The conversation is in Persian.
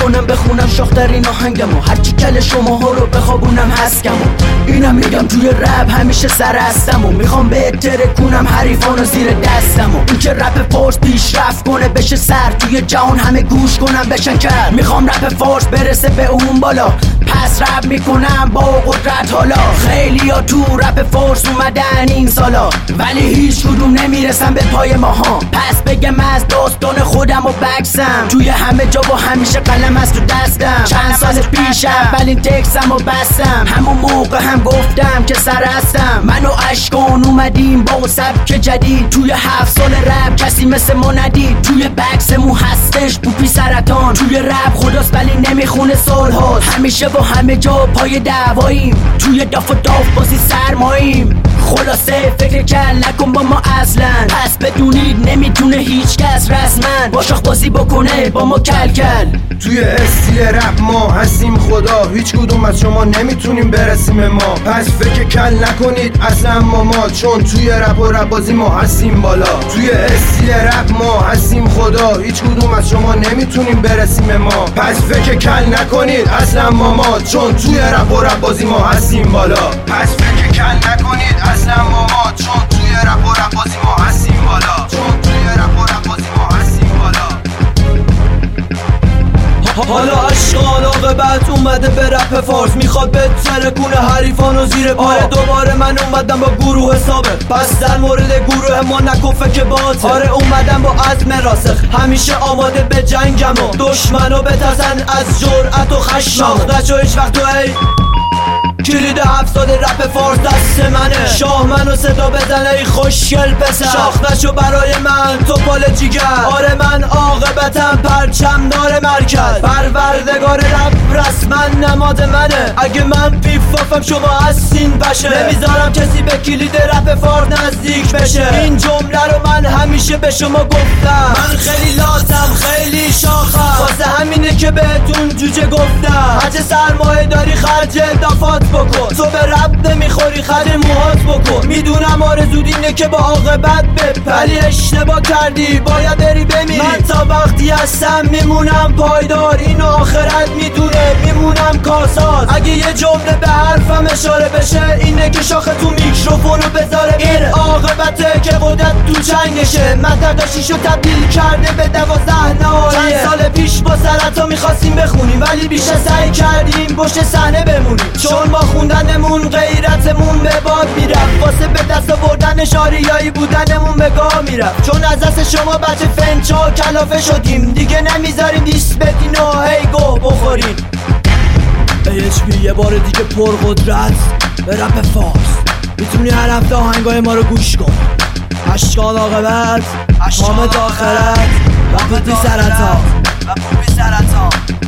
کنم بخونم شاخترین آهنگمو، هرچی کل شما ها رو بخوابونم هسکمو. اینم میگم توی رپ همیشه سر هستمو، میخوام بهتره کنم حریفانو زیر دستمو. این که رپ فارس پیشرفت کنه بشه سر توی جهان همه گوش کنم بشن کرد. میخوام رپ فارس برسه به اون بالا، پس رپ میکنم با قدرت حالا. خیلی ها تو رپ فارس اومدن این سالا، ولی هیچ کدوم نمیرسن به پای ماها. پس بگم از داستان خودم و بکسم، توی همه جا و همیشه قلم از تو دستم. چند سال پیش اولین تکسم و بستم، همون موقع هم گفتم که سر هستم. من و اشکان اومدیم با سبک جدید، توی 7 سال رپ کسی مثل ما ندید. توی بکسمون هستش پوپی سرطان، توی رپ خداست ولی نمیخونه سال هاست. همیشه و همه جا پای دعواییم، توی داف و داف بازی سرماییم. خلاصه فکر کل نکن با ما اصلا، پس بدونید نمیتونه هیچ کس رسما با شاخ بازی بکنه با ما کل کل. توی استیل رپ ما هستیم خدا، هیچ کدوم از شما نمیتونیم برسیم ما. پس فکر کل نکنید اصلا ما چون توی رپ و رپ بازی ما هستیم بالا. توی استیل رپ ما هستیم خدا، هیچ کدوم از شما نمیتونیم برسیم ما. پس فکر کل نکنید اصلا ما چون توی رپ و رپ بازی ما هستیم بالا. پس فکر کل نکنید اصلا ما چون توی رپ و رپ بازی ما هستیم بالا. چون توی رپ و رپ بازی ما هستیم بالا. حالا اشکان عاقبت اومده به رپ فارس، میخواد بهتره کنه حریفانو زیر پا. دوباره من اومدم با گروه ثابت، پس در مورد گروه ما نکن فکر باطل. اومدم با عزم راسخ، همیشه آماده به جنگم و دشمنو بترسن از جرأت و خشم. ناخدشو هیچ وقت تو کلید 7 سال رپ فارس دست منه. شاه منو صدا بزنه ای خوشگل پسر، شاخدشو برای من تو پال جیگر. آره من عاقبتم پرچم دار مرکز، پروردگار رپ رسما نماد منه. اگه من پیفافم شما هستین بشه، نمیذارم کسی به کلید رپ فارس نزدیک بشه. این جمله رو من همیشه به شما گفتم، من خیلی لاتم خیلی شاخم، واسه همینه که بهتون جوجه گفتم. هرچه سرمایه داری خرج دفات بکن، تو به رب نمیخوری خرج موهات بکن. میدونم آرزود اینه که با عاقبت بپری، اشتباه کردی باید بری بمیری. من تا وقتی هستم میمونم پایدار، اینو آخرت میدونه میمونم کاساز. اگه یه جمله به حرفم اشاره بشه اینه که شاخ تو میکروفونو بذاره بره. عاقبته که قدرت تو چنگشه، متقشیشو تبدیل کرده به 12 نهایه. چند سال پیش با سرطا میخواستیم بخونیم ولی بیشتر سعی کردیم پشت صحنه بمونیم، چون با خوندنمون غیرتمون به باد میرفت. واسه به دست آوردن شاریایی بودنمون به گاه میرفت، چون از دست شما بچه فنچا کلافه شدیم. دیگه نمیذاریم دیست بدین و هی گوه بخوریم. AHP یه بار دیگه پرقدرت به رپ فارس، میتونی هر هفته آهنگای ما رو گوش کن. اشکان عاقبت، حامد آخرت و پوپی سرطان.